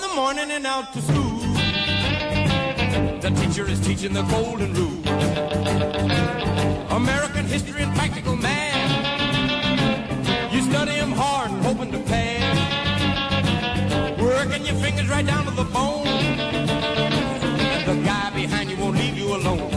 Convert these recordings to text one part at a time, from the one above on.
the morning and out to school. The teacher is teaching the golden rule. American history and practical math. You study them hard and hoping to pass. Working your fingers right down to the bone. And the guy behind you won't leave you alone.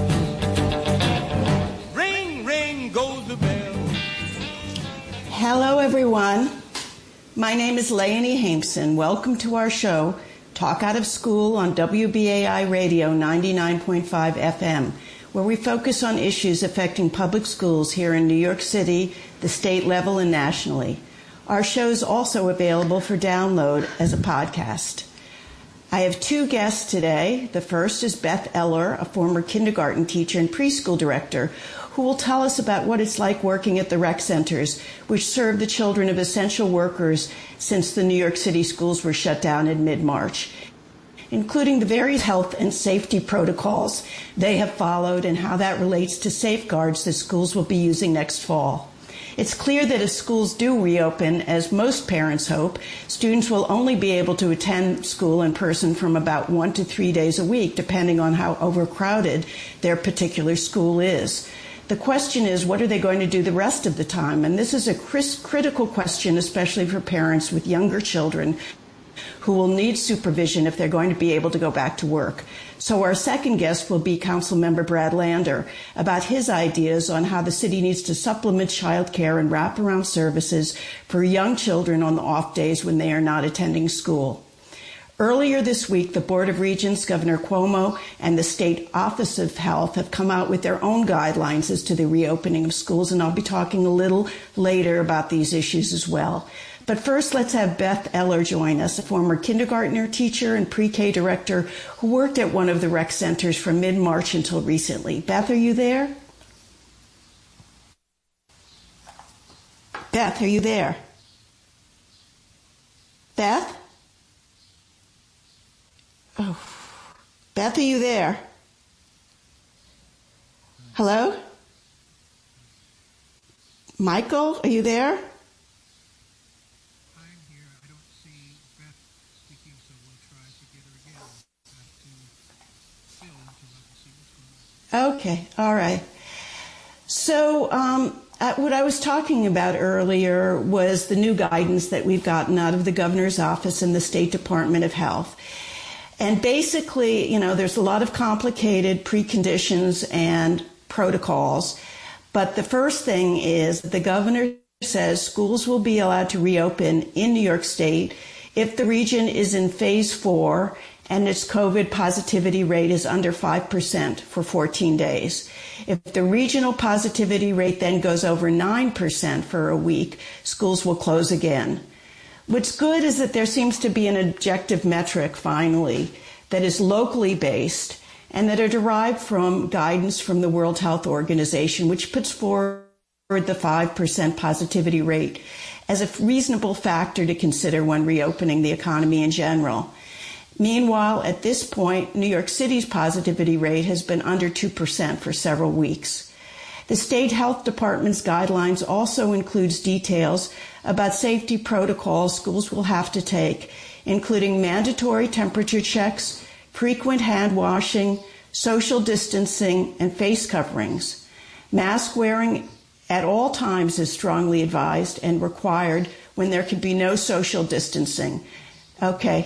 Ring, ring goes the bell. Hello, everyone. My name is Leonie Hameson. Welcome to our show, Talk Out of School on WBAI Radio 99.5 FM, where we focus on issues affecting public schools here in New York City, the state level, and nationally. Our show is also available for download as a podcast. I have two guests today. The first is Beth Eller, a former kindergarten teacher and preschool director, who will tell us about what it's like working at the rec centers, which serve the children of essential workers since the New York City schools were shut down in mid-March, including the various health and safety protocols they have followed and how that relates to safeguards that schools will be using next fall. It's clear that if schools do reopen, as most parents hope, students will only be able to attend school in person from about 1 to 3 days a week, depending on how overcrowded their particular school is. The question is, what are they going to do the rest of the time? And this is a critical question, especially for parents with younger children who will need supervision if they're going to be able to go back to work. So our second guest will be Councilmember Brad Lander about his ideas on how the city needs to supplement child care and wraparound services for young children on the off days when they are not attending school. Earlier this week, the Board of Regents, Governor Cuomo, and the State Office of Health have come out with their own guidelines as to the reopening of schools, and I'll be talking a little later about these issues as well. But first, let's have Beth Eller join us, a former kindergartner teacher and pre-K director who worked at one of the rec centers from mid-March until recently. Beth, are you there? Beth, are you there? Beth? Oh, Beth, are you there? Hello? Michael, are you there? I'm here. I don't see Beth speaking, so we'll try to get her again. Have to fill until I can see what's going on. Okay, all right. So what I was talking about earlier was the new guidance that we've gotten out of the governor's office and the State Department of Health. And basically, there's a lot of complicated preconditions and protocols. But the first thing is the governor says schools will be allowed to reopen in New York State if the region is in phase 4 and its COVID positivity rate is under 5% for 14 days. If the regional positivity rate then goes over 9% for a week, schools will close again. What's good is that there seems to be an objective metric, finally, that is locally based and that are derived from guidance from the World Health Organization, which puts forward the 5% positivity rate as a reasonable factor to consider when reopening the economy in general. Meanwhile, at this point, New York City's positivity rate has been under 2% for several weeks. The state health department's guidelines also includes details about safety protocols schools will have to take, including mandatory temperature checks, frequent hand washing, social distancing, and face coverings. Mask wearing at all times is strongly advised and required when there can be no social distancing. Okay.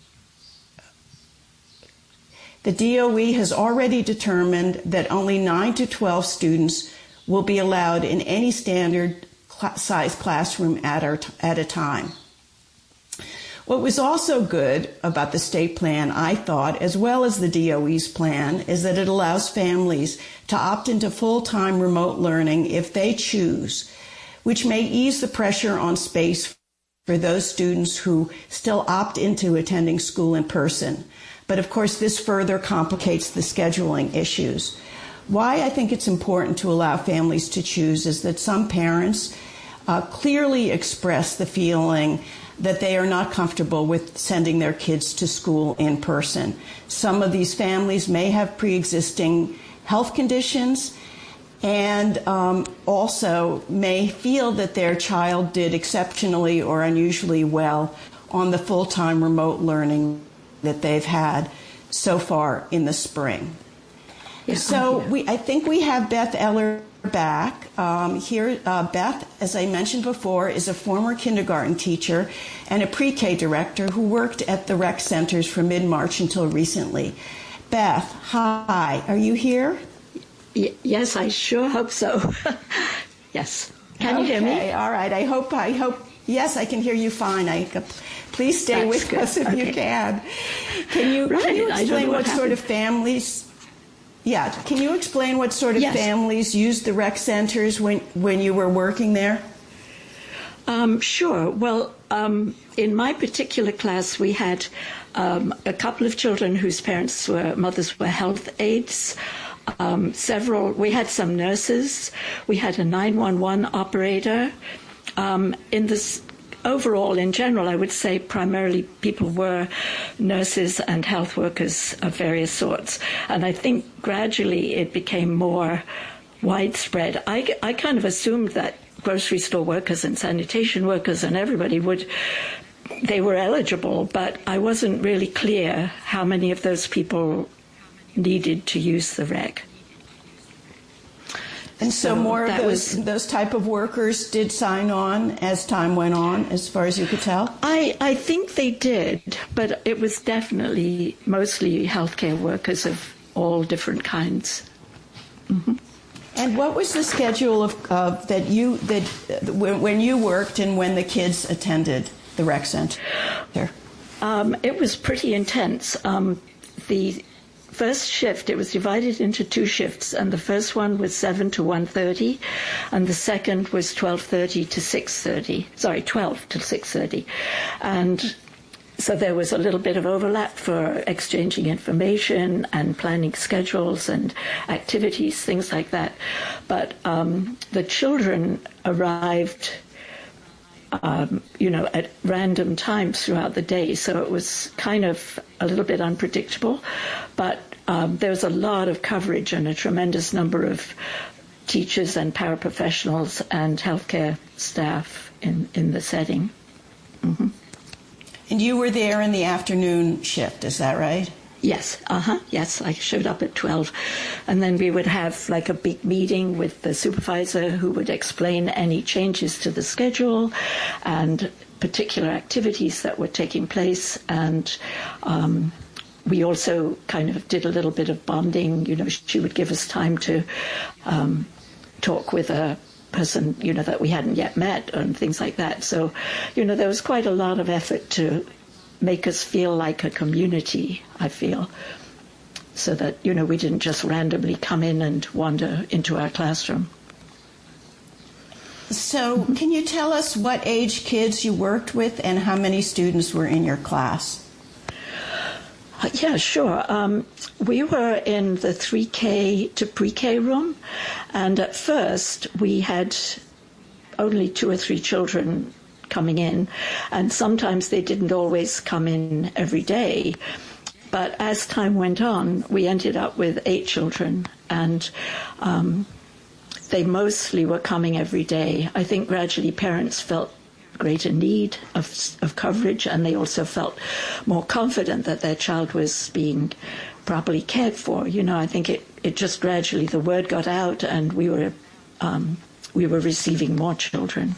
The DOE has already determined that only 9 to 12 students will be allowed in any standard size classroom at a time. What was also good about the state plan, I thought, as well as the DOE's plan, is that it allows families to opt into full-time remote learning if they choose, which may ease the pressure on space for those students who still opt into attending school in person. But of course, this further complicates the scheduling issues. Why I think it's important to allow families to choose is that some parents clearly express the feeling that they are not comfortable with sending their kids to school in person. Some of these families may have pre-existing health conditions and also may feel that their child did exceptionally or unusually well on the full-time remote learning that they've had so far in the spring. Yeah, so I think we have Beth Eller back. Beth, as I mentioned before, is a former kindergarten teacher and a pre-K director who worked at the rec centers from mid-March until recently. Beth, hi. Are you here? Yes, I sure hope so. Yes. Can you hear me? Okay, all right. I hope. Yes, I can hear you fine. Please stay with us if you can. Can you explain what sort of families? Yeah, can you explain what sort of families used the rec centers when you were working there? Sure. Well, in my particular class, we had a couple of children whose mothers were health aides. We had some nurses. We had a 911 operator. Overall, in general, I would say primarily people were nurses and health workers of various sorts. And I think gradually it became more widespread. I kind of assumed that grocery store workers and sanitation workers and everybody they were eligible, but I wasn't really clear how many of those people needed to use the rec. And so more of those type of workers did sign on as time went on, as far as you could tell? I think they did, but it was definitely mostly healthcare workers of all different kinds. Mm-hmm. And what was the schedule when you worked and when the kids attended the rec center? It was pretty intense. The first shift, it was divided into two shifts, and the first one was 7 to 1:30, and the second was 12:30 to 6:30. Sorry, 12 to 6:30. And so there was a little bit of overlap for exchanging information and planning schedules and activities, things like that. But the children arrived at random times throughout the day, so it was kind of a little bit unpredictable. But there was a lot of coverage and a tremendous number of teachers and paraprofessionals and healthcare staff in the setting. Mm-hmm. And you were there in the afternoon shift, is that right? Yes, yes, I showed up at 12. And then we would have like a big meeting with the supervisor who would explain any changes to the schedule and particular activities that were taking place. And we also kind of did a little bit of bonding. She would give us time to talk with a person, that we hadn't yet met and things like that. So, there was quite a lot of effort to make us feel like a community, I feel, so that, we didn't just randomly come in and wander into our classroom. So can you tell us what age kids you worked with and how many students were in your class? Yeah, sure. We were in the 3K to pre-K room, and at first we had only 2 or 3 children coming in, and sometimes they didn't always come in every day. But as time went on, we ended up with 8 children, and they mostly were coming every day. I think gradually parents felt greater need of coverage, and they also felt more confident that their child was being properly cared for. I think it just gradually, the word got out, and we were receiving more children.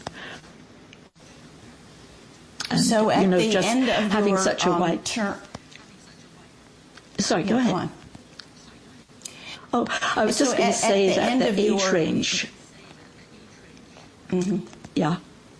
And, so at the just end of having your such a wide term. Sorry, go ahead. On. Oh, I was just going to say that the age range. Mm-hmm. Yeah.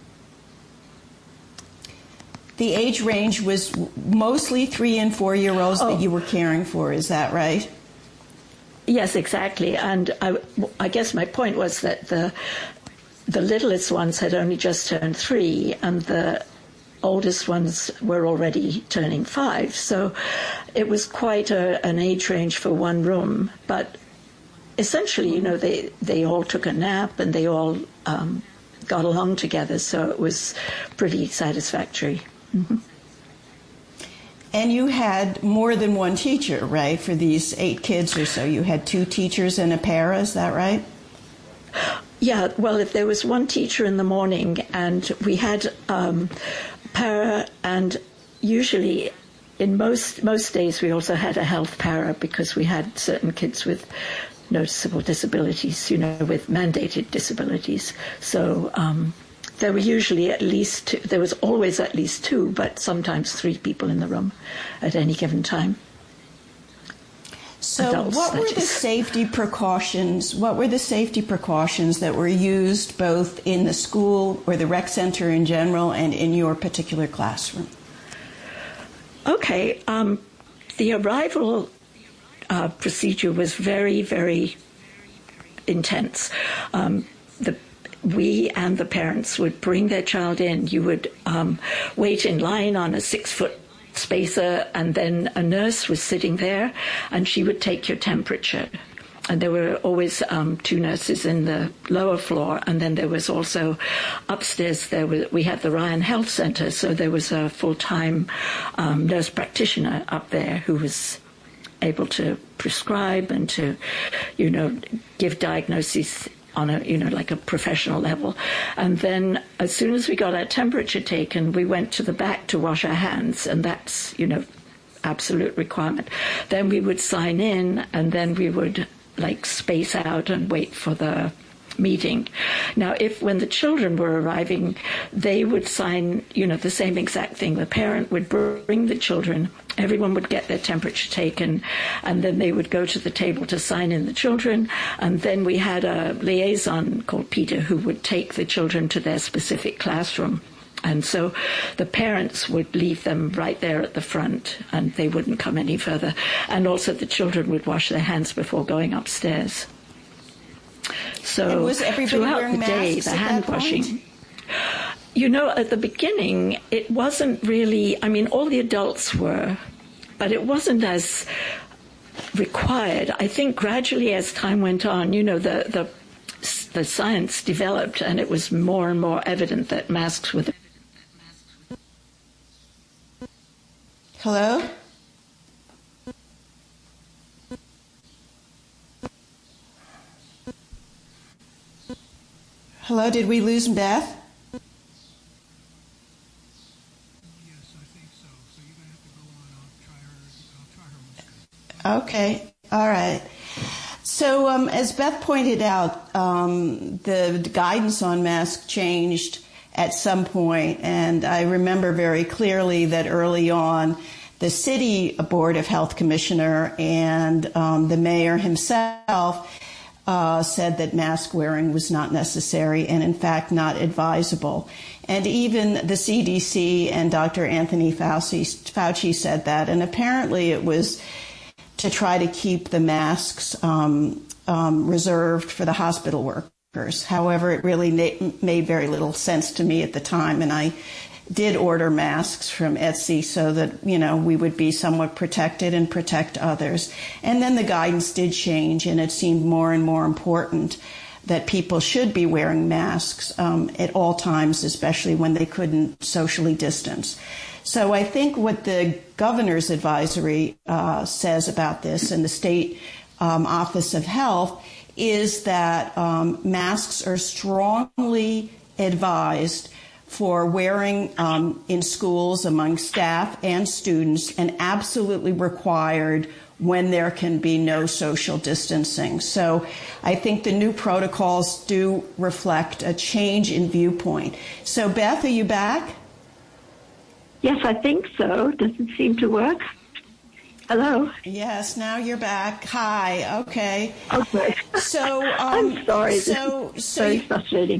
The age range was mostly 3- and 4-year-olds that you were caring for. Is that right? Yes, exactly. And I guess my point was that the littlest ones had only just turned 3, and the oldest ones were already turning 5. So it was quite an age range for one room. But essentially, they all took a nap and they all got along together. So it was pretty satisfactory. Mm-hmm. And you had more than one teacher, right, for these 8 kids or so? You had 2 teachers and a para, is that right? Yeah, well, if there was one teacher in the morning, and we had para, and usually in most days we also had a health para because we had certain kids with noticeable disabilities, with mandated disabilities. So there were usually there was always at least 2, but sometimes 3 people in the room at any given time. So Adults, what were the safety precautions? What were the safety precautions that were used both in the school or the rec center in general and in your particular classroom? Okay. The arrival procedure was very, very intense. We and the parents would bring their child in. You would wait in line on a 6-foot spacer, and then a nurse was sitting there, and she would take your temperature. And there were always 2 nurses in the lower floor, and then there was also upstairs. We had the Ryan Health Center, so there was a full-time nurse practitioner up there who was able to prescribe and to, give diagnoses on a, like a professional level. And then as soon as we got our temperature taken, we went to the back to wash our hands, and that's, absolute requirement. Then we would sign in, and then we would space out and wait for the meeting. Now, when the children were arriving, they would sign, the same exact thing. The parent would bring the children, everyone would get their temperature taken, and then they would go to the table to sign in the children. And then we had a liaison called Peter who would take the children to their specific classroom. And so the parents would leave them right there at the front, and they wouldn't come any further. And also the children would wash their hands before going upstairs. So throughout the day, the hand washing, at the beginning, it wasn't really, all the adults were, but it wasn't as required. I think gradually as time went on, the science developed, and it was more and more evident that masks were Hello? Hello, did we lose Beth? Yes, I think so. So you're going to have to go on. I'll try her once again. Okay, all right. So as Beth pointed out, the guidance on masks changed at some point, and I remember very clearly that early on the city board of health commissioner and the mayor himself said that mask wearing was not necessary and, in fact, not advisable. And even the CDC and Dr. Anthony Fauci said that. And apparently it was to try to keep the masks reserved for the hospital workers. However, it really made very little sense to me at the time. And I did order masks from Etsy so that, we would be somewhat protected and protect others. And then the guidance did change, and it seemed more and more important that people should be wearing masks at all times, especially when they couldn't socially distance. So I think what the governor's advisory says about this, and the state Office of Health, is that masks are strongly advised for wearing in schools among staff and students, and absolutely required when there can be no social distancing. So I think the new protocols do reflect a change in viewpoint. So Beth, are you back? Yes, I think so. Does it seem to work? Hello? Yes, now you're back. Hi, okay. Okay. So, I'm sorry. So very frustrating.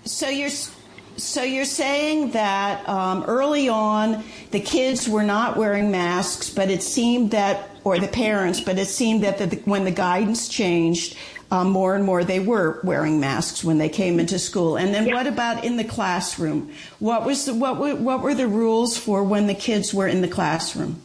So you're saying that early on the kids were not wearing masks, but it seemed that, or the parents, but it seemed that when the guidance changed, more and more they were wearing masks when they came into school. And then What about in the classroom? What were the rules for when the kids were in the classroom?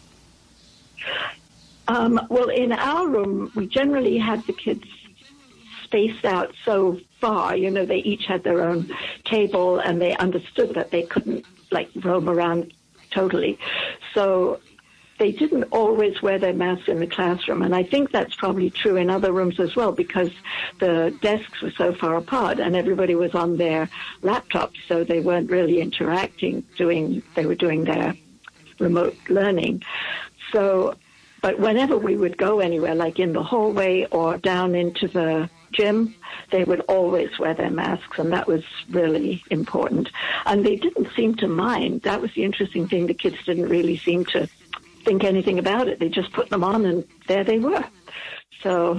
Well, in our room, we generally had the kids spaced out so far, they each had their own table, and they understood that they couldn't roam around totally. So they didn't always wear their masks in the classroom. And I think that's probably true in other rooms as well, because the desks were so far apart and everybody was on their laptops, so they weren't really interacting, they were doing their remote learning. So, but whenever we would go anywhere, like in the hallway or down into the gym, they would always wear their masks, and that was really important. And they didn't seem to mind. That was the interesting thing. The kids didn't really seem to think anything about it. They just put them on, and there they were. So...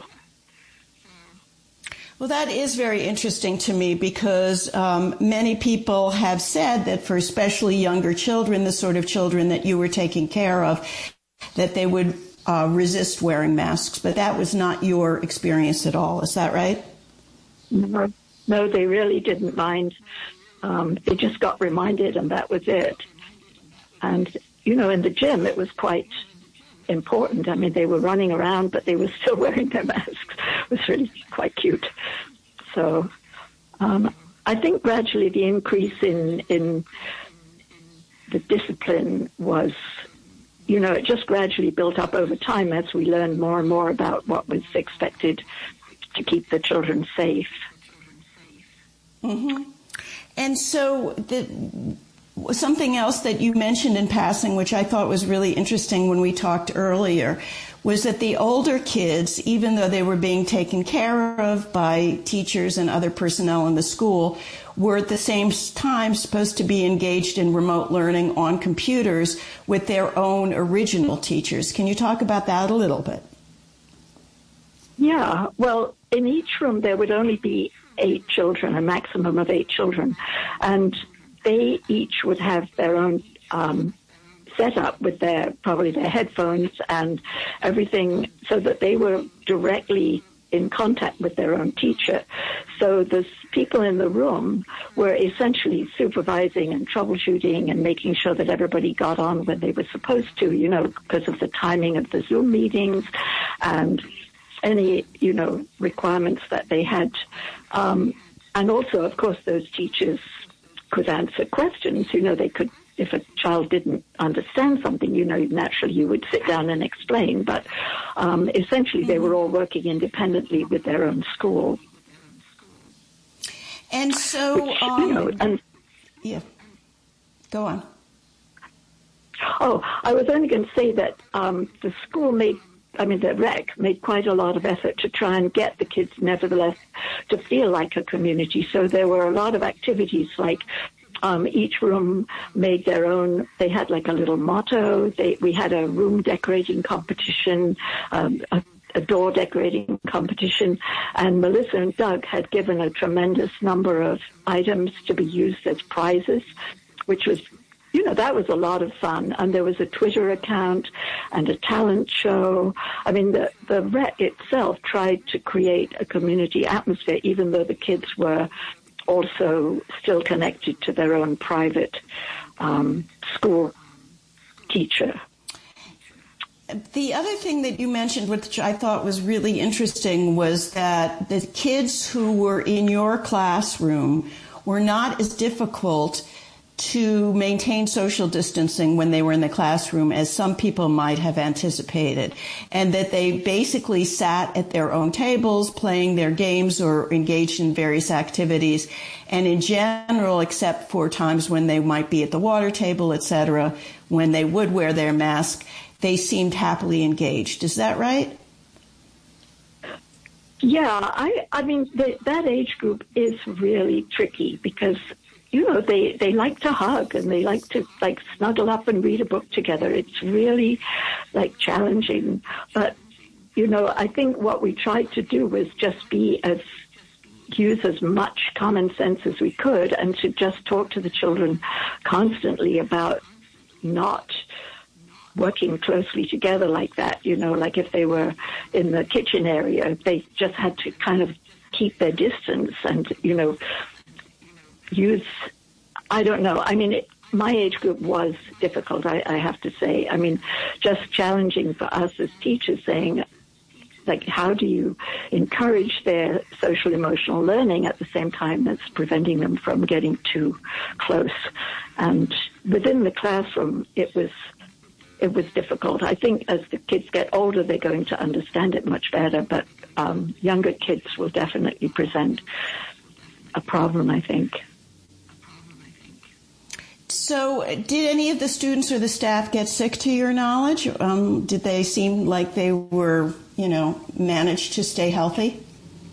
Well, that is very interesting to me because many people have said that for especially younger children, the sort of children that you were taking care of, that they would resist wearing masks. But that was not your experience at all. Is that right? No, they really didn't mind. They just got reminded, and that was it. And, you know, in the gym, it was quite important. I mean, they were running around, but they were still wearing their masks. It was really quite cute. So I think gradually the increase in the discipline was, you know, it just gradually built up over time as we learned more and more about what was expected to keep the children safe. Mm-hmm. And so something else that you mentioned in passing, which I thought was really interesting when we talked earlier, was that the older kids, even though they were being taken care of by teachers and other personnel in the school, were at the same time supposed to be engaged in remote learning on computers with their own original teachers. Can you talk about that a little bit? Yeah, well, in each room there would only be 8 children, a maximum of 8 children, and they each would have their own set up with probably their headphones and everything, so that they were directly in contact with their own teacher. So the people in the room were essentially supervising and troubleshooting and making sure that everybody got on when they were supposed to, you know, because of the timing of the Zoom meetings and any, you know, requirements that they had. And also, of course, those teachers could answer questions. You know, they could, if a child didn't understand something, you know, naturally you would sit down and explain. But essentially they were all working independently with their own school. And so, which, you know, yeah, go on. Oh, I was only going to say that the school the rec made quite a lot of effort to try and get the kids, nevertheless, to feel like a community. So there were a lot of activities, like each room made their own. They had like a little motto. We had a room decorating competition, a door decorating competition, and Melissa and Doug had given a tremendous number of items to be used as prizes, which was, you know, that was a lot of fun. And there was a Twitter account and a talent show. I mean, the rec itself tried to create a community atmosphere, even though the kids were also still connected to their own private school teacher. The other thing that you mentioned, which I thought was really interesting, was that the kids who were in your classroom were not as difficult to maintain social distancing when they were in the classroom as some people might have anticipated, and that they basically sat at their own tables playing their games or engaged in various activities, and in general, except for times when they might be at the water table, etc., when they would wear their mask, they seemed happily engaged. Is that right? Yeah, I mean, that age group is really tricky because, you know, they like to hug and they like to snuggle up and read a book together. It's really challenging. But, you know, I think what we tried to do was just use as much common sense as we could and to just talk to the children constantly about not working closely together like that. You know, like if they were in the kitchen area, they just had to kind of keep their distance and, you know, I don't know. I mean, my age group was difficult, I have to say. I mean, just challenging for us as teachers, saying, how do you encourage their social emotional learning at the same time that's preventing them from getting too close? And within the classroom, it was difficult. I think as the kids get older, they're going to understand it much better, but younger kids will definitely present a problem, I think. So did any of the students or the staff get sick to your knowledge? Did they seem like they were, managed to stay healthy?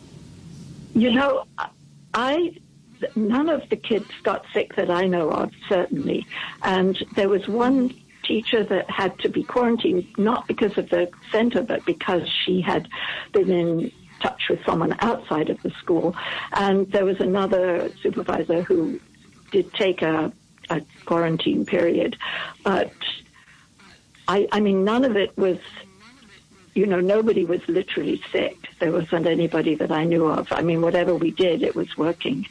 None of the kids got sick that I know of, certainly. And there was one teacher that had to be quarantined, not because of the center, but because she had been in touch with someone outside of the school. And there was another supervisor who did take a quarantine period. But, I mean, none of it was, nobody was literally sick. There wasn't anybody that I knew of. I mean, whatever we did, it was working.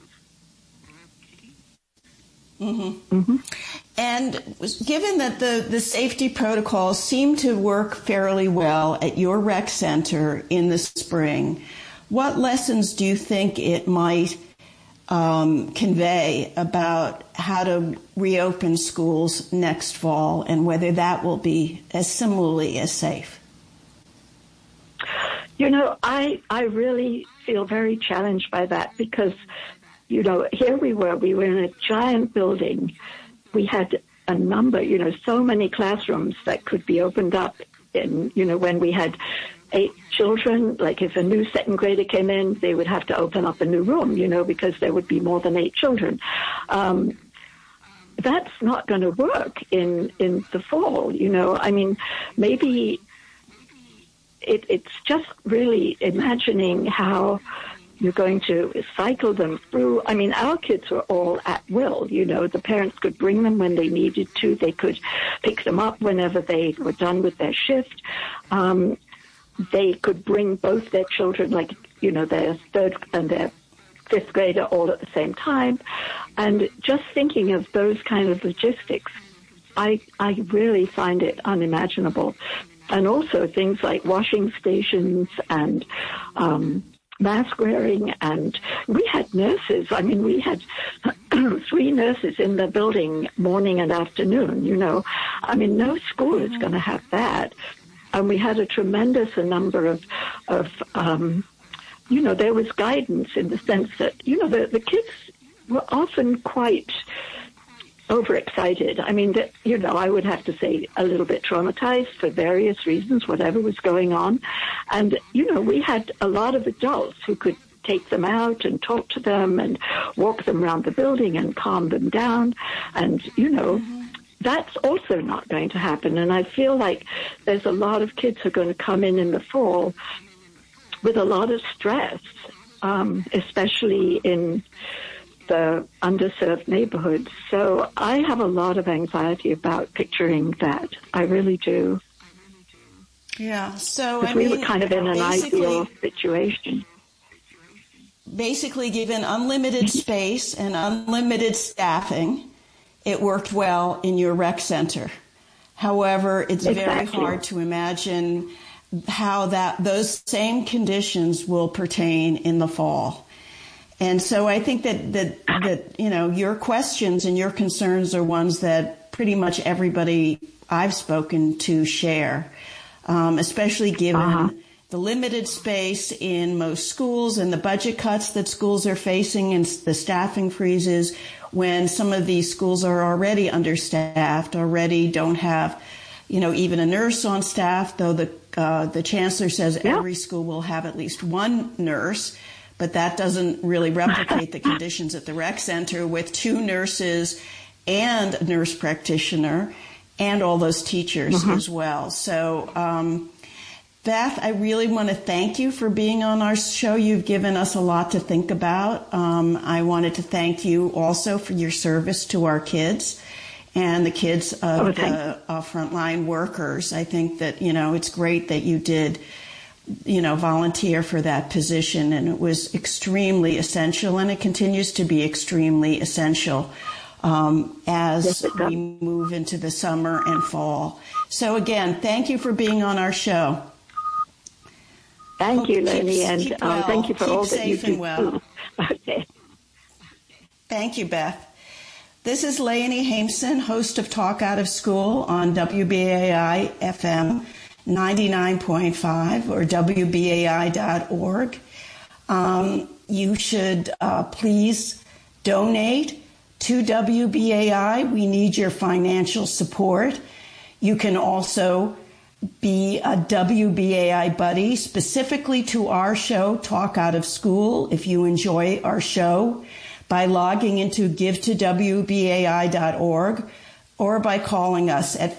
Mm-hmm. Mm-hmm. And given that the safety protocols seem to work fairly well at your rec center in the spring, what lessons do you think it might convey about how to reopen schools next fall and whether that will be as similarly as safe? I really feel very challenged by that because, here we were in a giant building. We had a number, so many classrooms that could be opened up in, when we had 8 children, like if a new second grader came in, they would have to open up a new room, because there would be more than 8 children. That's not going to work in the fall, I mean, maybe it's just really imagining how you're going to cycle them through. I mean, our kids were all at will, the parents could bring them when they needed to. They could pick them up whenever they were done with their shift. They could bring both their children, their 3rd and their 5th grader all at the same time. And just thinking of those kind of logistics, I really find it unimaginable. And also things like washing stations and mask wearing, and we had nurses. I mean, we had 3 nurses in the building morning and afternoon, I mean, no school is going to have that. And we had a tremendous number of there was guidance in the sense that, the kids were often quite overexcited. I mean, I would have to say a little bit traumatized for various reasons, whatever was going on. And, we had a lot of adults who could take them out and talk to them and walk them around the building and calm them down. And, that's also not going to happen. And I feel like there's a lot of kids who are going to come in the fall with a lot of stress, especially in the underserved neighborhoods. So I have a lot of anxiety about picturing that. I really do. Yeah. So we were kind of in an ideal situation. Basically, given unlimited space and unlimited staffing, it worked well in your rec center. However, it's very hard to imagine how those same conditions will pertain in the fall. And so I think that your questions and your concerns are ones that pretty much everybody I've spoken to share, especially given the limited space in most schools and the budget cuts that schools are facing and the staffing freezes when some of these schools are already understaffed, already don't have, even a nurse on staff, though the chancellor says every school will have at least one nurse. But that doesn't really replicate the conditions at the rec center with 2 nurses and a nurse practitioner and all those teachers as well. So, Beth, I really want to thank you for being on our show. You've given us a lot to think about. I wanted to thank you also for your service to our kids and the kids of the frontline workers. I think that, it's great that you did volunteer for that position, and it was extremely essential, and it continues to be extremely essential as we move into the summer and fall. So again, thank you for being on our show. Thank you, Lenny, and thank you for all that you do. Well. Okay. Thank you, Beth. This is Leonie Haimson, host of Talk Out of School on WBAI FM 99.5 or WBAI.org. You should please donate to WBAI. We need your financial support. You can also be a WBAI buddy specifically to our show, Talk Out of School, if you enjoy our show, by logging into givetowbai.org or by calling us at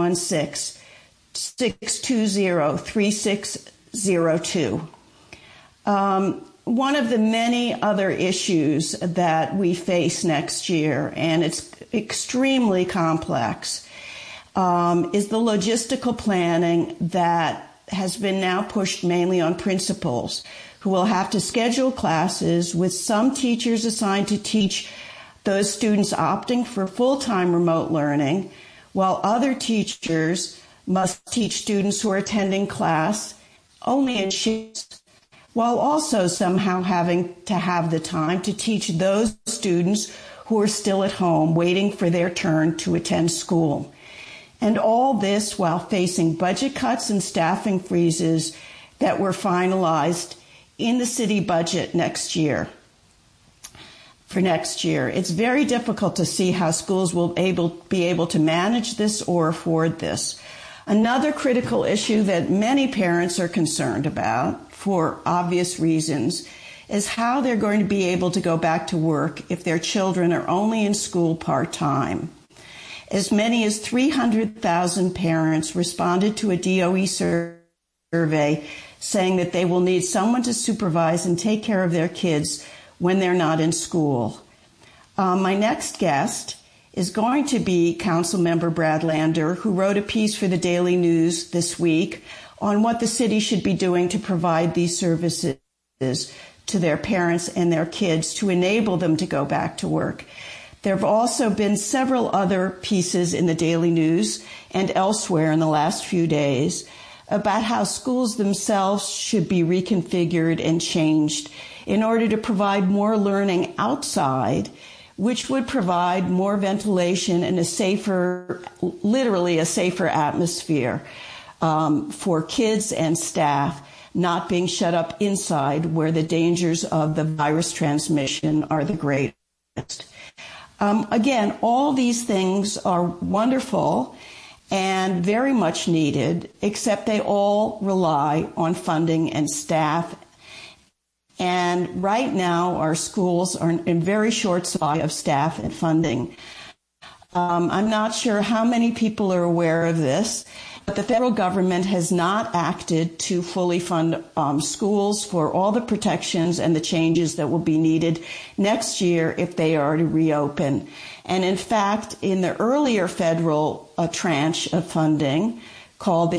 516-620-3602. One of the many other issues that we face next year, and it's extremely complex, is the logistical planning that has been now pushed mainly on principals who will have to schedule classes with some teachers assigned to teach those students opting for full-time remote learning, while other teachers must teach students who are attending class only in shifts, while also somehow having to have the time to teach those students who are still at home waiting for their turn to attend school. And all this while facing budget cuts and staffing freezes that were finalized in the city budget for next year. It's very difficult to see how schools will be able to manage this or afford this. Another critical issue that many parents are concerned about, for obvious reasons, is how they're going to be able to go back to work if their children are only in school part-time. As many as 300,000 parents responded to a DOE survey saying that they will need someone to supervise and take care of their kids when they're not in school. My next guest is going to be Councilmember Brad Lander, who wrote a piece for the Daily News this week on what the city should be doing to provide these services to their parents and their kids to enable them to go back to work. There have also been several other pieces in the Daily News and elsewhere in the last few days about how schools themselves should be reconfigured and changed in order to provide more learning outside, which would provide more ventilation and literally a safer atmosphere for kids and staff, not being shut up inside where the dangers of the virus transmission are the greatest. Again, all these things are wonderful and very much needed, except they all rely on funding and staff. And right now, our schools are in very short supply of staff and funding. I'm not sure how many people are aware of this, but the federal government has not acted to fully fund schools for all the protections and the changes that will be needed next year if they are to reopen. And in fact, in the earlier federal tranche of funding called the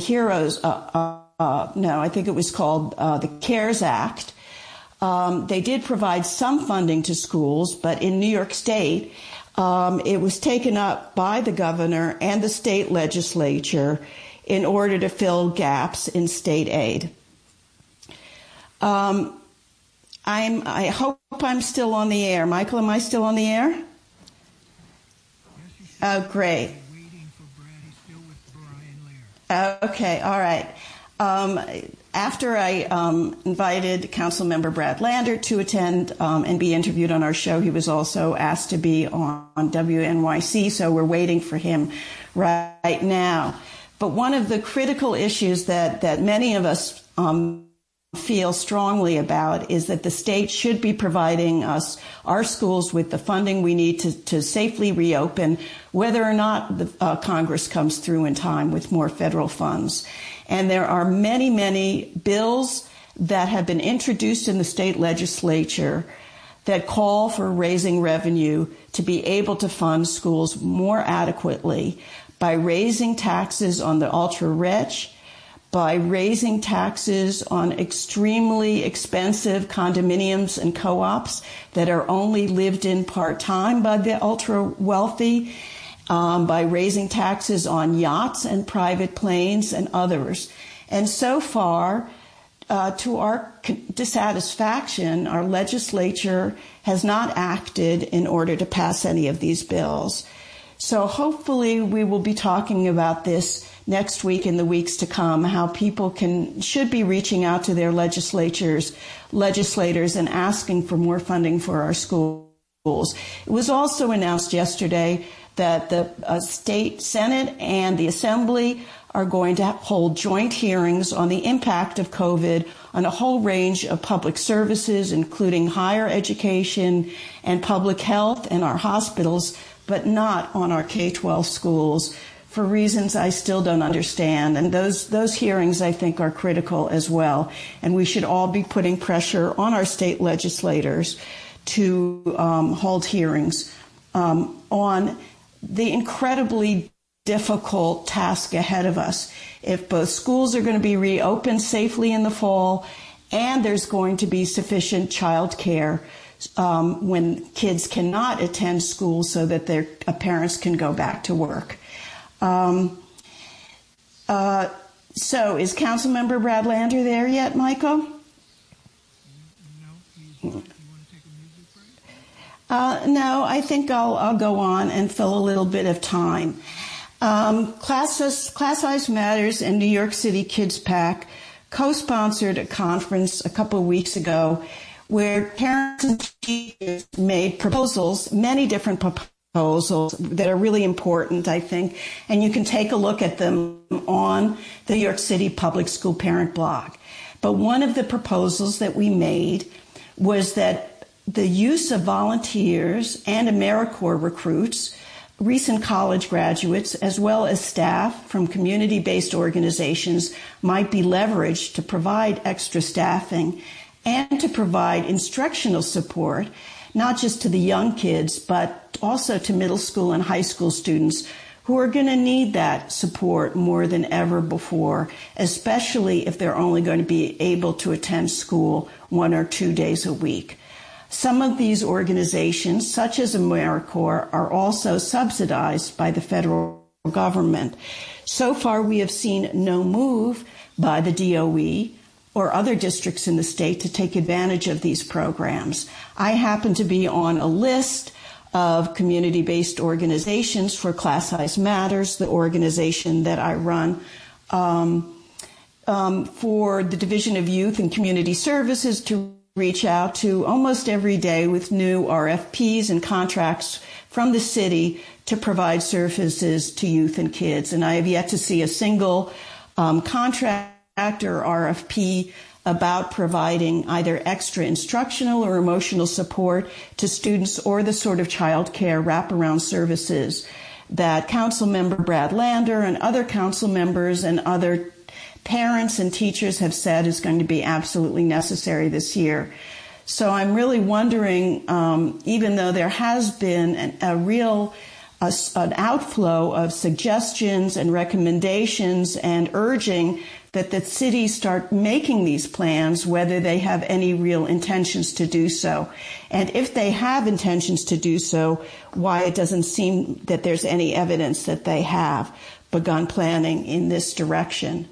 I think it was called the CARES Act, they did provide some funding to schools, but in New York State, it was taken up by the governor and the state legislature in order to fill gaps in state aid. I hope I'm still on the air. Michael, am I still on the air? Yes, you Oh, great. waiting for Brad. He's still with Brian Laird. Okay, all right. After I invited Councilmember Brad Lander to attend and be interviewed on our show, he was also asked to be on WNYC, so we're waiting for him right now. But one of the critical issues that many of us feel strongly about is that the state should be providing us, our schools, with the funding we need to safely reopen, whether or not the Congress comes through in time with more federal funds. And there are many, many bills that have been introduced in the state legislature that call for raising revenue to be able to fund schools more adequately by raising taxes on the ultra-rich, by raising taxes on extremely expensive condominiums and co-ops that are only lived in part-time by the ultra-wealthy, by raising taxes on yachts and private planes and others. And so far, to our dissatisfaction, our legislature has not acted in order to pass any of these bills. So hopefully we will be talking about this next week and the weeks to come, how people should be reaching out to their legislators and asking for more funding for our schools. schools. It was also announced yesterday that the state Senate and the Assembly are going to hold joint hearings on the impact of COVID on a whole range of public services, including higher education and public health and our hospitals, but not on our K-12 schools for reasons I still don't understand. And those hearings, I think, are critical as well. And we should all be putting pressure on our state legislators to hold hearings on the incredibly difficult task ahead of us. If both schools are going to be reopened safely in the fall and there's going to be sufficient child care when kids cannot attend school so that their parents can go back to work. So is Councilmember Brad Lander there yet, Michael? No. You want to take a music break? No, I think I'll go on and fill a little bit of time. Class Size Matters and New York City Kids PAC co-sponsored a conference a couple of weeks ago where parents and teachers made proposals, many different proposals that are really important, I think, and you can take a look at them on the New York City Public School Parent blog. But one of the proposals that we made was that the use of volunteers and AmeriCorps recruits, recent college graduates, as well as staff from community-based organizations might be leveraged to provide extra staffing and to provide instructional support, not just to the young kids, but also to middle school and high school students who are going to need that support more than ever before, especially if they're only going to be able to attend school 1 or 2 days a week. Some of these organizations, such as AmeriCorps, are also subsidized by the federal government. So far, we have seen no move by the DOE or other districts in the state to take advantage of these programs. I happen to be on a list of community-based organizations for Class Size Matters, the organization that I run for the Division of Youth and Community Services, to reach out to almost every day with new RFPs and contracts from the city to provide services to youth and kids. And I have yet to see a single contract or RFP about providing either extra instructional or emotional support to students or the sort of child care wraparound services that Councilmember Brad Lander and other council members and other parents and teachers have said is going to be absolutely necessary this year. So I'm really wondering, even though there has been an outflow of suggestions and recommendations and urging that the city start making these plans, whether they have any real intentions to do so. And if they have intentions to do so, why it doesn't seem that there's any evidence that they have begun planning in this direction.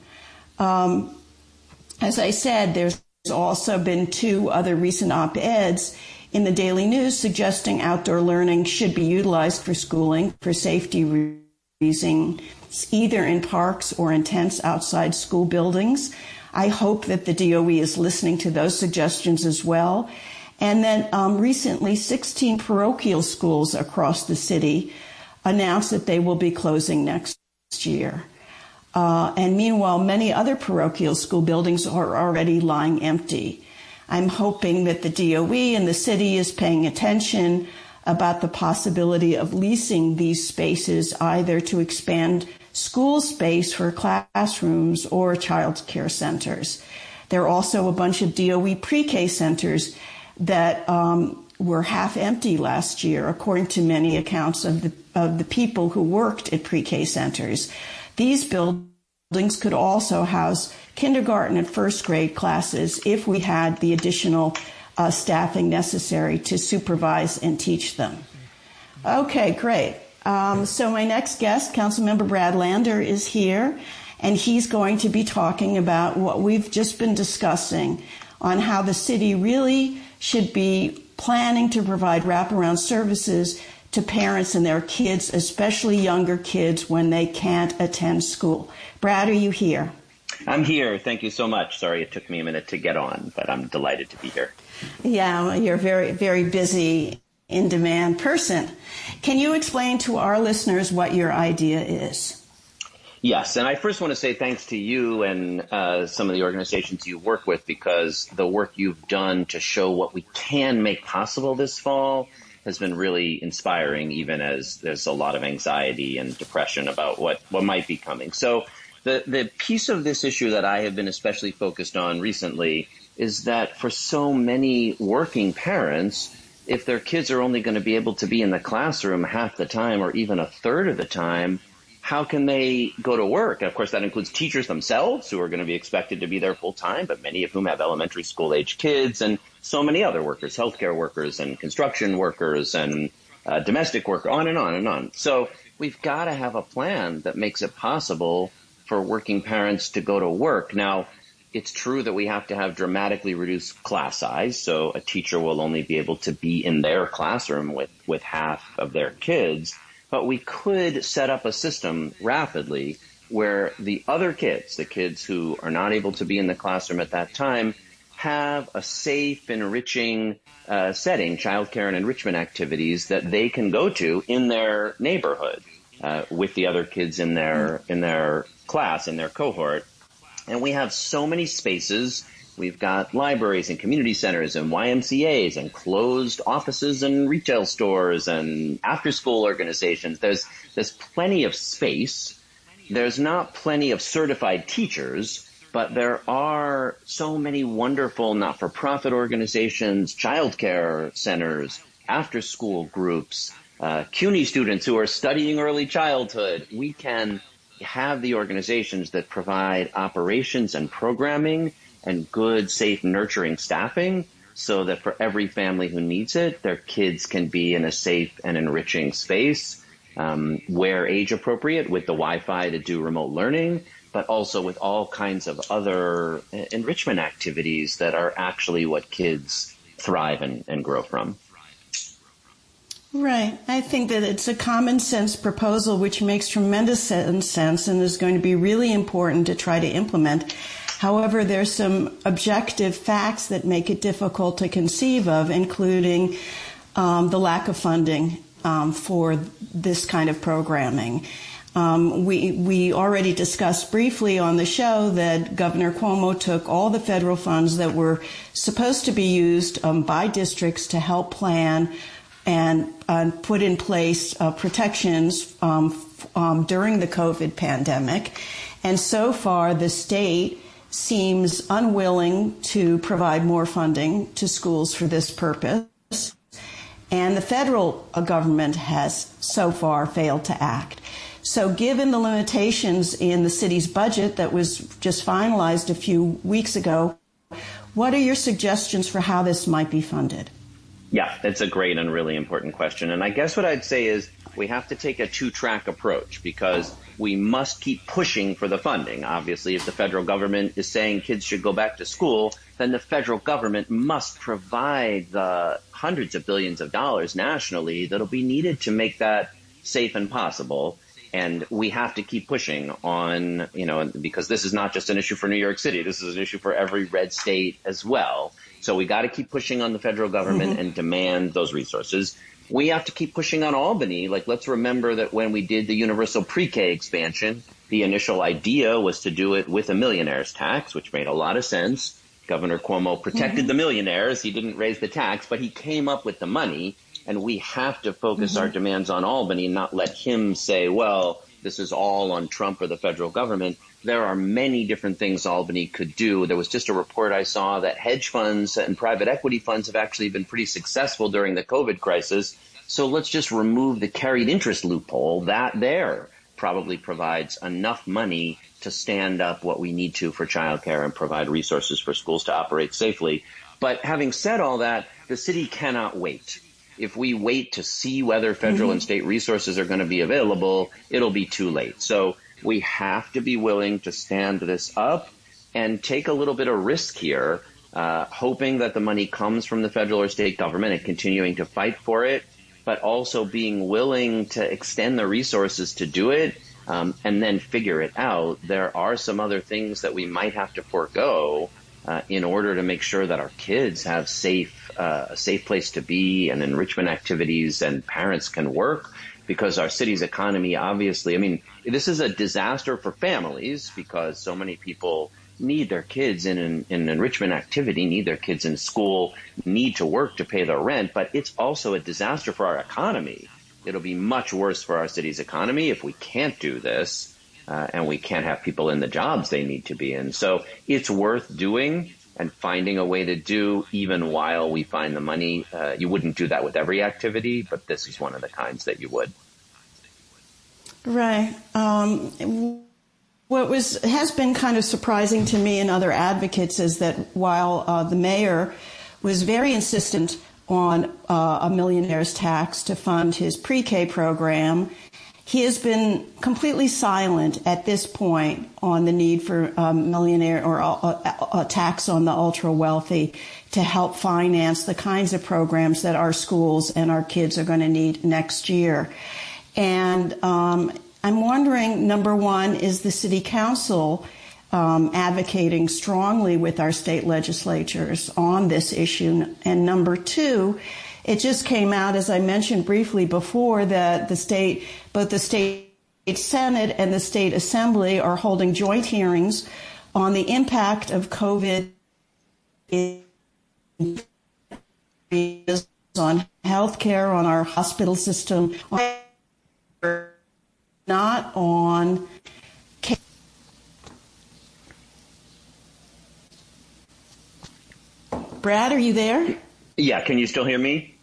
As I said, there's also been 2 other recent op-eds in the Daily News suggesting outdoor learning should be utilized for schooling for safety reasons, either in parks or in tents outside school buildings. I hope that the DOE is listening to those suggestions as well. And then recently, 16 parochial schools across the city announced that they will be closing next year. And meanwhile, many other parochial school buildings are already lying empty. I'm hoping that the DOE and the city is paying attention about the possibility of leasing these spaces either to expand school space for classrooms or child care centers. There are also a bunch of DOE pre-K centers that were half empty last year, according to many accounts of the people who worked at pre-K centers. These buildings could also house kindergarten and first grade classes if we had the additional staffing necessary to supervise and teach them. Okay, great. So my next guest, Councilmember Brad Lander, is here, and he's going to be talking about what we've just been discussing on how the city really should be planning to provide wraparound services to parents and their kids, especially younger kids, when they can't attend school. Brad, are you here? I'm here. Thank you so much. Sorry it took me a minute to get on, but I'm delighted to be here. Yeah, well, you're very, very busy, in-demand person. Can you explain to our listeners what your idea is? Yes, and I first want to say thanks to you and some of the organizations you work with, because the work you've done to show what we can make possible this fall has been really inspiring, even as there's a lot of anxiety and depression about what might be coming. So the piece of this issue that I have been especially focused on recently is that for so many working parents, if their kids are only going to be able to be in the classroom half the time or even a third of the time, how can they go to work? And of course, that includes teachers themselves who are going to be expected to be there full time, but many of whom have elementary school age kids, and so many other workers, healthcare workers and construction workers and domestic workers, on and on and on. So we've got to have a plan that makes it possible for working parents to go to work. Now, it's true that we have to have dramatically reduced class size, so a teacher will only be able to be in their classroom with half of their kids. But we could set up a system rapidly where the other kids, the kids who are not able to be in the classroom at that time, have a safe, enriching setting, childcare and enrichment activities that they can go to in their neighborhood with the other kids in their class, in their cohort. And we have so many spaces. We've got libraries and community centers and YMCAs and closed offices and retail stores and after-school organizations. There's plenty of space. There's not plenty of certified teachers, but there are so many wonderful not-for-profit organizations, childcare centers, after-school groups, CUNY students who are studying early childhood. We can have the organizations that provide operations and programming and good, safe, nurturing staffing so that for every family who needs it, their kids can be in a safe and enriching space where age appropriate with the Wi-Fi to do remote learning, but also with all kinds of other enrichment activities that are actually what kids thrive and grow from. Right. I think that it's a common sense proposal which makes tremendous sense and is going to be really important to try to implement. However, there's some objective facts that make it difficult to conceive of, including the lack of funding for this kind of programming. We already discussed briefly on the show that Governor Cuomo took all the federal funds that were supposed to be used by districts to help plan and put in place protections during the COVID pandemic. And so far, the state seems unwilling to provide more funding to schools for this purpose. And the federal government has so far failed to act. So given the limitations in the city's budget that was just finalized a few weeks ago, what are your suggestions for how this might be funded? Yeah, it's a great and really important question. And I guess what I'd say is we have to take a two-track approach because we must keep pushing for the funding. Obviously, if the federal government is saying kids should go back to school, then the federal government must provide the hundreds of billions of dollars nationally that'll be needed to make that safe and possible. And we have to keep pushing on, because this is not just an issue for New York City. This is an issue for every red state as well. So we got to keep pushing on the federal government and demand those resources. We have to keep pushing on Albany. Let's remember that when we did the universal pre-K expansion, the initial idea was to do it with a millionaire's tax, which made a lot of sense. Governor Cuomo protected the millionaires. He didn't raise the tax, but he came up with the money. And we have to focus our demands on Albany, not let him say, well, this is all on Trump or the federal government. There are many different things Albany could do. There was just a report I saw that hedge funds and private equity funds have actually been pretty successful during the COVID crisis. So let's just remove the carried interest loophole. That there probably provides enough money to stand up what we need to for childcare and provide resources for schools to operate safely. But having said all that, the city cannot wait. If we wait to see whether federal and state resources are going to be available, it'll be too late. So we have to be willing to stand this up and take a little bit of risk here, hoping that the money comes from the federal or state government and continuing to fight for it, but also being willing to extend the resources to do it and then figure it out. There are some other things that we might have to forego in order to make sure that our kids have a safe place to be and enrichment activities and parents can work, because our city's economy, obviously, I mean, this is a disaster for families because so many people need their kids in an enrichment activity, need their kids in school, need to work to pay their rent, but it's also a disaster for our economy. It'll be much worse for our city's economy if we can't do this, and we can't have people in the jobs they need to be in. So it's worth doing and finding a way to do even while we find the money. You wouldn't do that with every activity, but this is one of the kinds that you would. Right. What has been kind of surprising to me and other advocates is that while the mayor was very insistent on a millionaire's tax to fund his pre-K program, he has been completely silent at this point on the need for a millionaire or a tax on the ultra wealthy to help finance the kinds of programs that our schools and our kids are going to need next year. And I'm wondering, number one, is the city council advocating strongly with our state legislatures on this issue? And number two, it just came out, as I mentioned briefly before, that both the state Senate and the state Assembly are holding joint hearings on the impact of COVID on healthcare, on our hospital system, not on. Brad, are you there? Yeah, can you still hear me?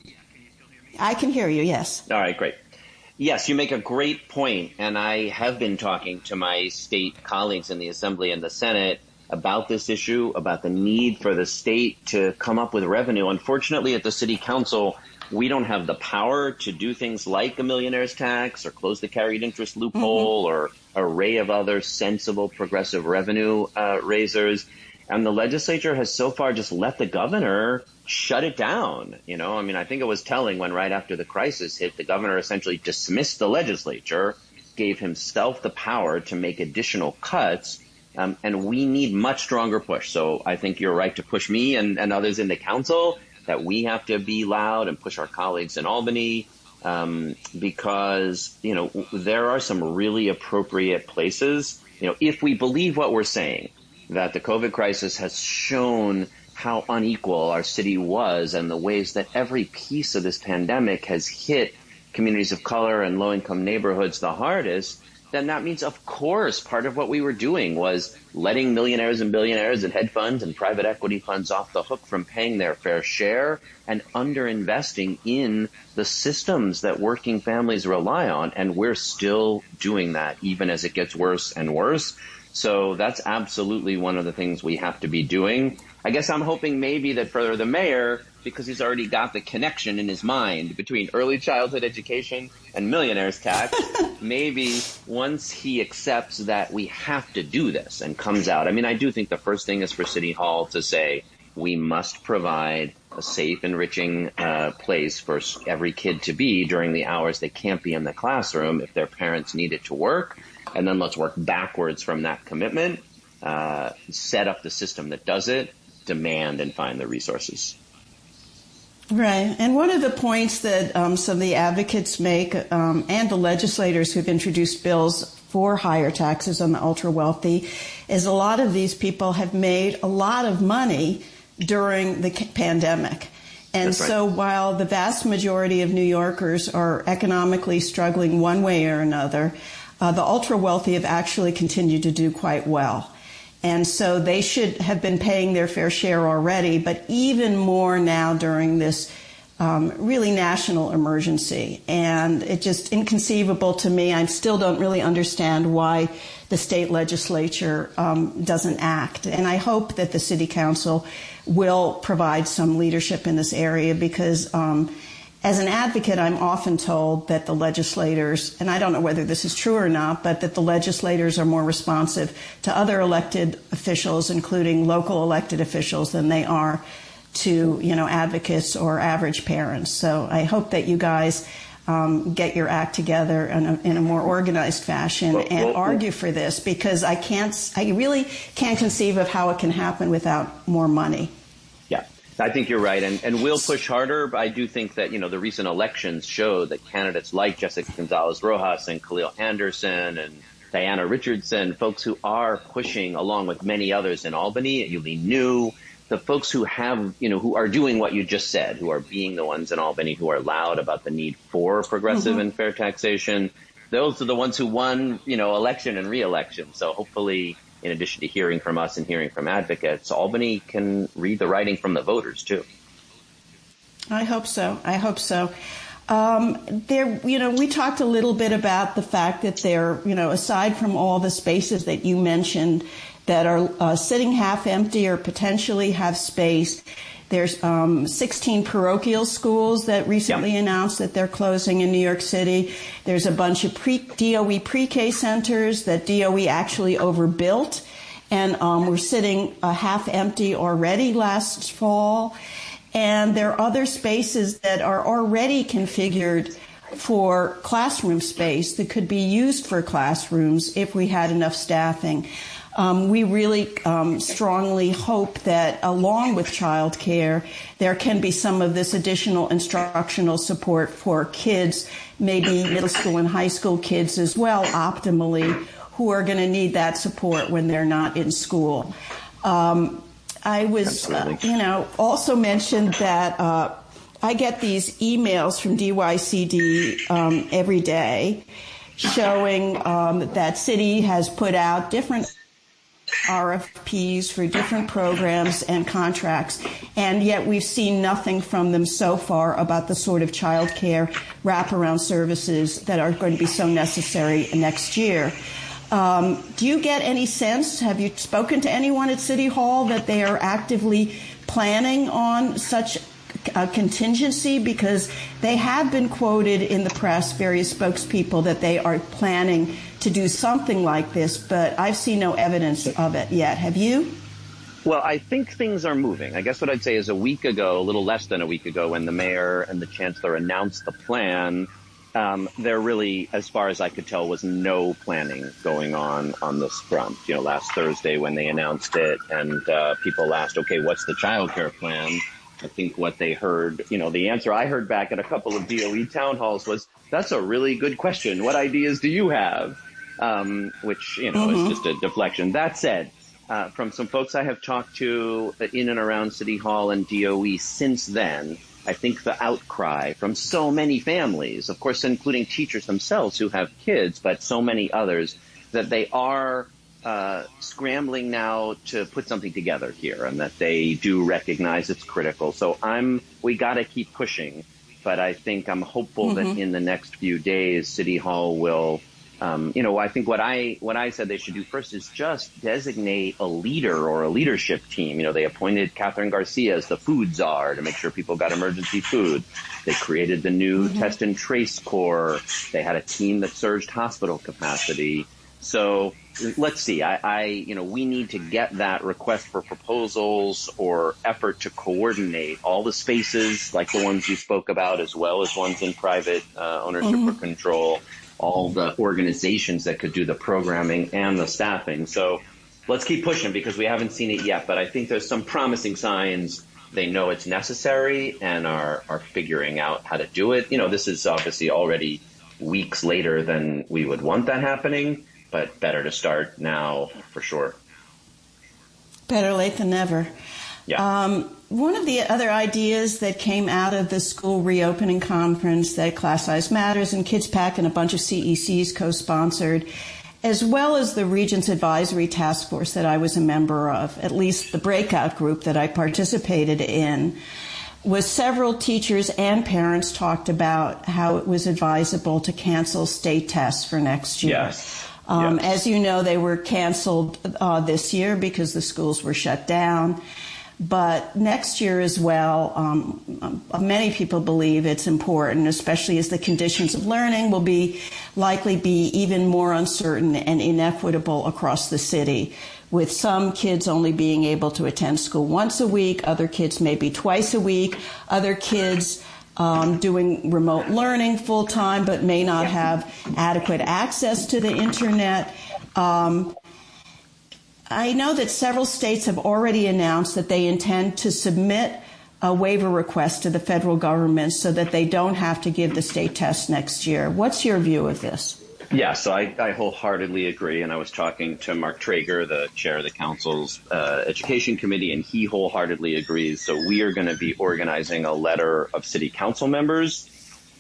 I can hear you, yes. All right, great. Yes, you make a great point, and I have been talking to my state colleagues in the Assembly and the Senate about this issue, about the need for the state to come up with revenue. Unfortunately, at the City Council, we don't have the power to do things like a millionaire's tax or close the carried interest loophole or an array of other sensible progressive revenue raisers. And the legislature has so far just let the governor shut it down. You know, I mean, I think it was telling when right after the crisis hit, the governor essentially dismissed the legislature, gave himself the power to make additional cuts. And we need much stronger push. So I think you're right to push me and others in the council that we have to be loud and push our colleagues in Albany, because, you know, there are some really appropriate places. You know, if we believe what we're saying, that the COVID crisis has shown how unequal our city was and the ways that every piece of this pandemic has hit communities of color and low-income neighborhoods the hardest, then that means, of course, part of what we were doing was letting millionaires and billionaires and hedge funds and private equity funds off the hook from paying their fair share and underinvesting in the systems that working families rely on. And we're still doing that, even as it gets worse and worse. So that's absolutely one of the things we have to be doing. I guess I'm hoping maybe that for the mayor, because he's already got the connection in his mind between early childhood education and millionaire's tax, maybe once he accepts that we have to do this and comes out. I mean, I do think the first thing is for City Hall to say we must provide a safe, enriching place for every kid to be during the hours they can't be in the classroom if their parents need it to work. And then let's work backwards from that commitment, set up the system that does it, demand and find the resources. Right. And one of the points that some of the advocates make and the legislators who've introduced bills for higher taxes on the ultra wealthy is a lot of these people have made a lot of money during the pandemic. And so while the vast majority of New Yorkers are economically struggling one way or another, the ultra wealthy have actually continued to do quite well. And so they should have been paying their fair share already, but even more now during this really national emergency. And it's just inconceivable to me. I still don't really understand why the state legislature doesn't act. And I hope that the city council will provide some leadership in this area because as an advocate, I'm often told that the legislators, and I don't know whether this is true or not, but that the legislators are more responsive to other elected officials, including local elected officials, than they are to, advocates or average parents. So I hope that you guys get your act together in a more organized fashion and argue for this, because I really can't conceive of how it can happen without more money. Yeah, I think you're right. And we'll push harder. But I do think that, the recent elections show that candidates like Jessica Gonzalez-Rojas and Khalil Anderson and Diana Richardson, folks who are pushing along with many others in Albany, Yulee New, the folks who have, who are doing what you just said, who are being the ones in Albany who are loud about the need for progressive and fair taxation, those are the ones who won, election and re-election. So hopefully, in addition to hearing from us and hearing from advocates, Albany can read the writing from the voters too. I hope so. We talked a little bit about the fact that there, aside from all the spaces that you mentioned that are sitting half empty or potentially have space, there's 16 parochial schools that recently announced that they're closing in New York City. There's a bunch of DOE pre-K centers that DOE actually overbuilt and were sitting half empty already last fall. And there are other spaces that are already configured for classroom space that could be used for classrooms if we had enough staffing. We really strongly hope that along with childcare, there can be some of this additional instructional support for kids, maybe middle school and high school kids as well, optimally, who are going to need that support when they're not in school. I was, also mentioned that I get these emails from DYCD every day showing that city has put out different RFPs for different programs and contracts, and yet we've seen nothing from them so far about the sort of child care wraparound services that are going to be so necessary next year. Do you get any sense, have you spoken to anyone at City Hall, that they are actively planning on such a contingency? Because they have been quoted in the press, various spokespeople, that they are planning to do something like this, but I've seen no evidence of it yet. Have you? Well, I think things are moving. I guess what I'd say is a little less than a week ago, when the mayor and the chancellor announced the plan, there really, as far as I could tell, was no planning going on this front. Last Thursday when they announced it and people asked, okay, what's the child care plan? I think what they heard, the answer I heard back at a couple of DOE town halls was, that's a really good question. What ideas do you have? Which, is just a deflection. That said, from some folks I have talked to in and around City Hall and DOE since then, I think the outcry from so many families, of course, including teachers themselves who have kids, but so many others, that they are scrambling now to put something together here, and that they do recognize it's critical. So we got to keep pushing, but I think I'm hopeful that in the next few days, City Hall will, I think what I said they should do first is just designate a leader or a leadership team. They appointed Catherine Garcia as the food czar to make sure people got emergency food. They created the new test and trace corps. They had a team that surged hospital capacity. So let's see. We need to get that request for proposals or effort to coordinate all the spaces, like the ones you spoke about, as well as ones in private ownership or control, all the organizations that could do the programming and the staffing. So let's keep pushing, because we haven't seen it yet. But I think there's some promising signs. They know it's necessary and are figuring out how to do it. This is obviously already weeks later than we would want that happening, but better to start now for sure. Better late than never. Yeah. One of the other ideas that came out of the school reopening conference that Class Size Matters and Kids PAC and a bunch of CECs co-sponsored, as well as the Regents Advisory Task Force that I was a member of, at least the breakout group that I participated in, was several teachers and parents talked about how it was advisable to cancel state tests for next year. Yes. As you know, they were canceled this year because the schools were shut down. But next year as well, many people believe it's important, especially as the conditions of learning will likely be even more uncertain and inequitable across the city, with some kids only being able to attend school once a week, other kids maybe twice a week, other kids doing remote learning full time, but may not have adequate access to the internet. I know that several states have already announced that they intend to submit a waiver request to the federal government so that they don't have to give the state test next year. What's your view of this? Yeah, so I wholeheartedly agree. And I was talking to Mark Traeger, the chair of the council's education committee, and he wholeheartedly agrees. So we are going to be organizing a letter of city council members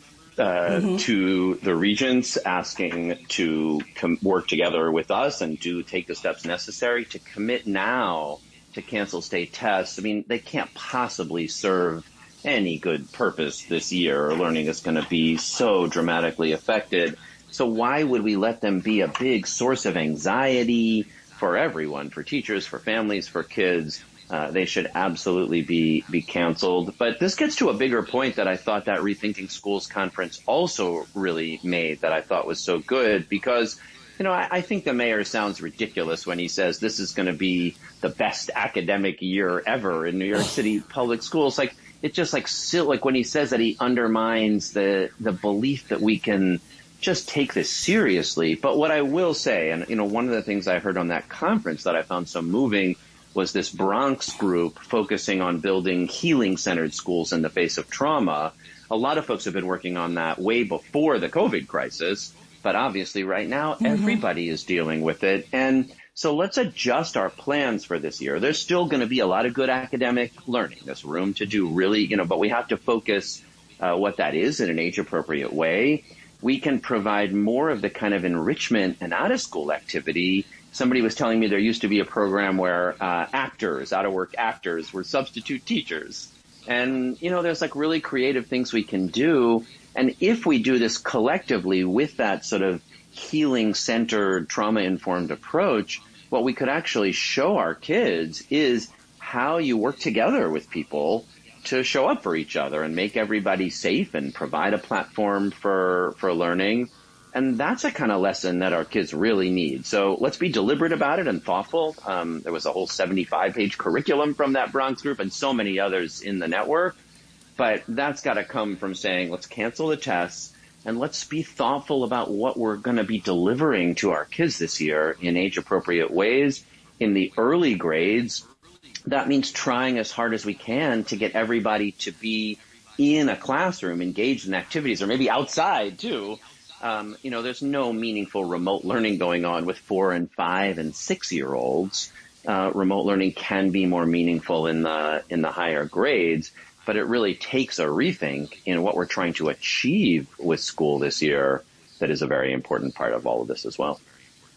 to the regents asking to work together with us and to take the steps necessary to commit now to cancel state tests. I mean, they can't possibly serve any good purpose this year. Learning is going to be so dramatically affected. So why would we let them be a big source of anxiety for everyone, for teachers, for families, for kids? They should absolutely be canceled. But this gets to a bigger point that I thought that Rethinking Schools conference also really made that I thought was so good because, you know, I think the mayor sounds ridiculous when he says this is going to be the best academic year ever in New York City public schools. Like, it's just like when he says that, he undermines the belief that we can just take this seriously. But what I will say, and, you know, one of the things I heard on that conference that I found so moving was this Bronx group focusing on building healing-centered schools in the face of trauma. A lot of folks have been working on that way before the COVID crisis, but obviously right now everybody is dealing with it. And so let's adjust our plans for this year. There's still going to be a lot of good academic learning. There's room to do really, you know, but we have to focus what that is in an age-appropriate way. We can provide more of the kind of enrichment and out-of-school activity. Somebody was telling me there used to be a program where out-of-work actors were substitute teachers. And, you know, there's like really creative things we can do. And if we do this collectively with that sort of healing-centered, trauma-informed approach, what we could actually show our kids is how you work together with people to show up for each other and make everybody safe and provide a platform for learning. And that's a kind of lesson that our kids really need. So let's be deliberate about it and thoughtful. There was a whole 75-page curriculum from that Bronx group and so many others in the network. But that's got to come from saying, let's cancel the tests and let's be thoughtful about what we're going to be delivering to our kids this year in age-appropriate ways. In the early grades, that means trying as hard as we can to get everybody to be in a classroom, engaged in activities, or maybe outside too. You know, there's no meaningful remote learning going on with 4 and 5 and 6-year-olds. Remote learning can be more meaningful in the higher grades, but it really takes a rethink in what we're trying to achieve with school this year. That is a very important part of all of this as well.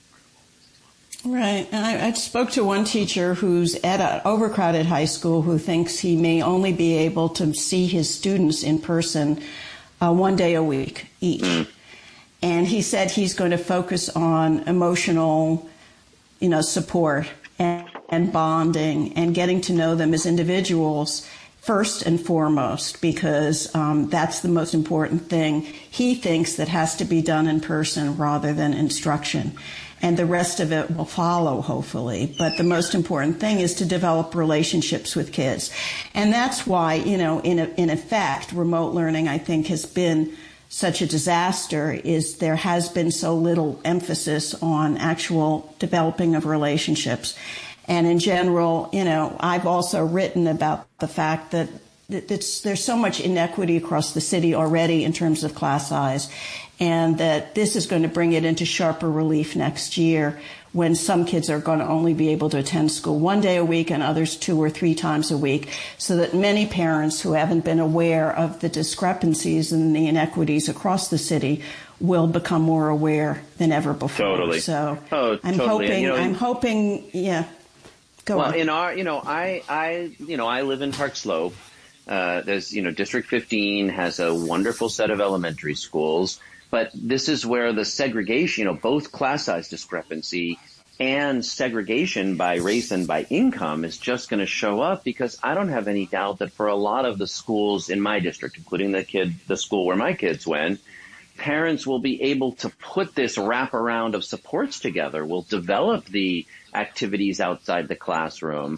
Right. And I spoke to one teacher who's at an overcrowded high school who thinks he may only be able to see his students in person 1 day a week each. And he said he's going to focus on emotional, you know, support and bonding and getting to know them as individuals first and foremost, because that's the most important thing he thinks that has to be done in person rather than instruction. And the rest of it will follow, hopefully. But the most important thing is to develop relationships with kids. And that's why, you know, in effect, remote learning, I think, has been such a disaster, is there has been so little emphasis on actual developing of relationships. And in general, you know, I've also written about the fact that there's so much inequity across the city already in terms of class size, and that this is going to bring it into sharper relief next year when some kids are going to only be able to attend school 1 day a week and others 2 or 3 times a week, so that many parents who haven't been aware of the discrepancies and the inequities across the city will become more aware than ever before. Totally. So I'm totally. hoping, yeah. Go on. Well, in our, you know, I live in Park Slope. There's, you know, District 15 has a wonderful set of elementary schools, but this is where the segregation, you know, both class size discrepancy and segregation by race and by income is just going to show up, because I don't have any doubt that for a lot of the schools in my district, including the school where my kids went, parents will be able to put this wraparound of supports together, will develop the activities outside the classroom.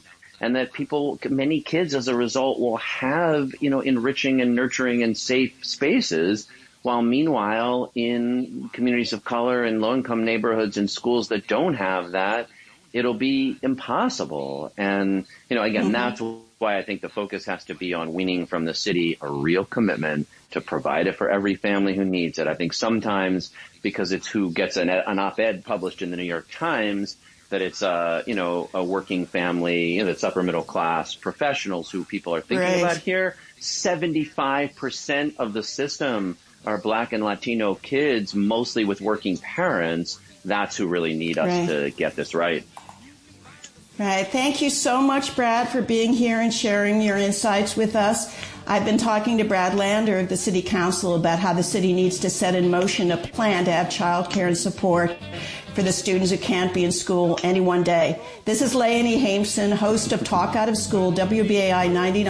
and that many kids as a result will have, enriching and nurturing and safe spaces, while meanwhile in communities of color and low-income neighborhoods and schools that don't have that, it'll be impossible. And, again, that's why I think the focus has to be on winning from the city a real commitment to provide it for every family who needs it. I think sometimes because it's who gets an op-ed published in the New York Times, that it's a working family, that's upper middle class professionals who people are thinking about here. 75% of the system are Black and Latino kids, mostly with working parents. That's who really need us to get this right. Right. Thank you so much, Brad, for being here and sharing your insights with us. I've been talking to Brad Lander of the City Council about how the city needs to set in motion a plan to have childcare and support for the students who can't be in school any one day. This is Leonie Hameson, host of Talk Out of School, WBAI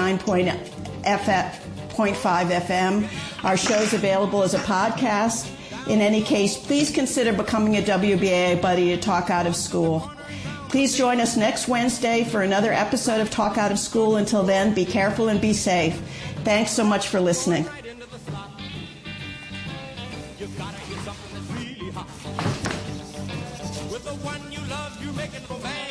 99.5 FM. Our show is available as a podcast. In any case, please consider becoming a WBAI buddy to Talk Out of School. Please join us next Wednesday for another episode of Talk Out of School. Until then, be careful and be safe. Thanks so much for listening. You've got to get something that's really hot. With the one you love, you make it romance.